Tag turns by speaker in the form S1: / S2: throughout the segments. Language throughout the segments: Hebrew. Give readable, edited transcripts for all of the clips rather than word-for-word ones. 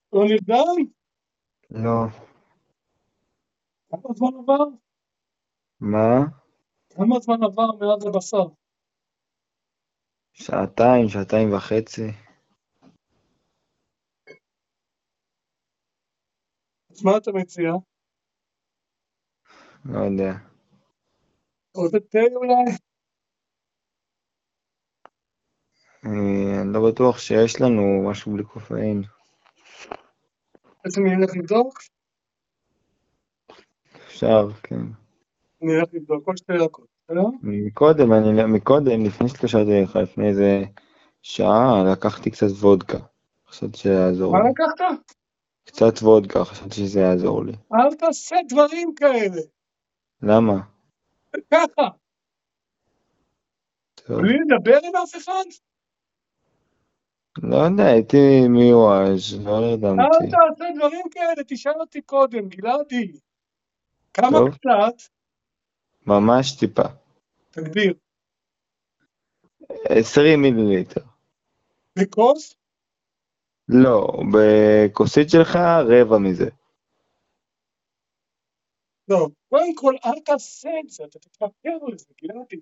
S1: הוא נרדם?
S2: לא.
S1: כמה זמן עבר?
S2: מה?
S1: כמה זמן עבר מאז הבשר?
S2: שעתיים, שעתיים וחצי.
S1: אז מה אתה מציע?
S2: לא יודע.
S1: עוד תה אולי?
S2: אני לא בטוח שיש לנו משהו בלי קופאין.
S1: אז אני אלך לבדוק?
S2: אפשר, כן.
S1: אני אלך לבדוק עוד 2 דקות, בסדר?
S2: מקודם, לפני שהתקשרתי לך, לפני איזה שעה, לקחתי קצת וודקה. חשבתי שזה
S1: מה
S2: יעזור לי.
S1: לקחת?
S2: קצת וודקה, חשבתי שזה יעזור לי.
S1: אל תעשה דברים כאלה.
S2: למה?
S1: ככה,
S2: טוב.
S1: בלי לדבר עם אף אחד?
S2: לא יודע, הייתי מיואש, לא
S1: אל
S2: נרדמתי.
S1: תעשה דברים כאלה, תשאל אותי קודם, גלעדי. כמה
S2: טוב,
S1: קצת?
S2: ממש טיפה.
S1: תגדיר.
S2: 20 מיליליטר.
S1: בכוס?
S2: לא, בכוסית שלך רבע מזה.
S1: לא. קודם כל, אל תעשה את זה, אתה תתמכר לזה, גלעדי.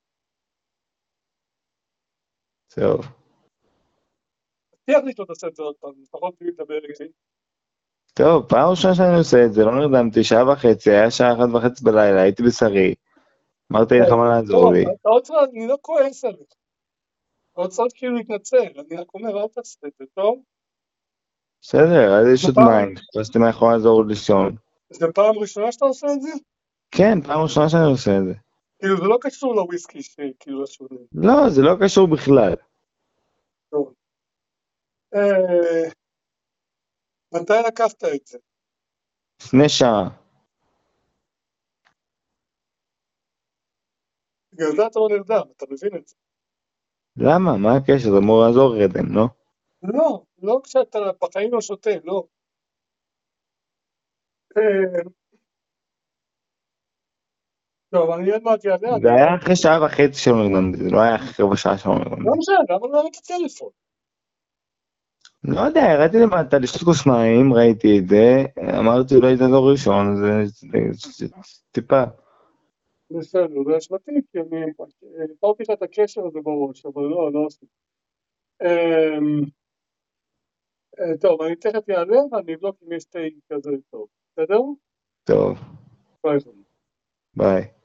S2: טוב.
S1: תבטיח לי שאתה תעשה את זה עוד פעם, לפחות בלי לדבר איתי.
S2: טוב, פעם ראשונה שאני עושה את זה, לא נרדמתי, שעה וחצי, היה שעה 1:30 בלילה, הייתי בשרי. אמרתי לך מה לעזור
S1: טוב,
S2: לי.
S1: אתה עוד צריך, אני לא כועס עליך. אתה עוד צריך כאילו להתנצל, אני רק אומר, אל תעשה את זה, טוב?
S2: בסדר, אז יש
S1: זו
S2: עוד
S1: פעם,
S2: מים, חשבתי מה יכול לעזור לי לישון.
S1: זו פעם ראשונה שאתה עושה את זה?
S2: כן, פעם ראשונה שאני עושה את זה.
S1: כאילו, זה לא קשור לוויסקי שכאילו השונה.
S2: לא, זה לא קשור בכלל.
S1: טוב. אה, מתי לקחת את זה?
S2: לפני שעה.
S1: בגלל זה אתה לא נרדם, אתה מבין את זה.
S2: למה? מה הקשר? זה אמור לעזור רדם, לא?
S1: לא, לא כשאתה בחיים לא שותה, לא. אה, טוב, אני עוד מעט אעלה,
S2: זה
S1: אני
S2: היה
S1: אלך.
S2: אחרי שעה וחצי שלא נרדמתי, זה לא היה אחרי רבע שעה שלא
S1: לא
S2: נרדמתי.
S1: משנה, למה לא ראית הטלפון?
S2: לא יודע, ירדתי למטה לשתות כוס מים, ראיתי את זה, אמרתי אולי זה לא ראשון, זה טיפה.
S1: בסדר, זה אשמתי, כי אני הפרתי לך את הקשר הזה בראש, אבל לא, לא עשיתי. טוב, אני תכף אעלה ואני אבדוק אם יש תה כזה טוב, בסדר?
S2: טוב,
S1: ביי.
S2: ביי.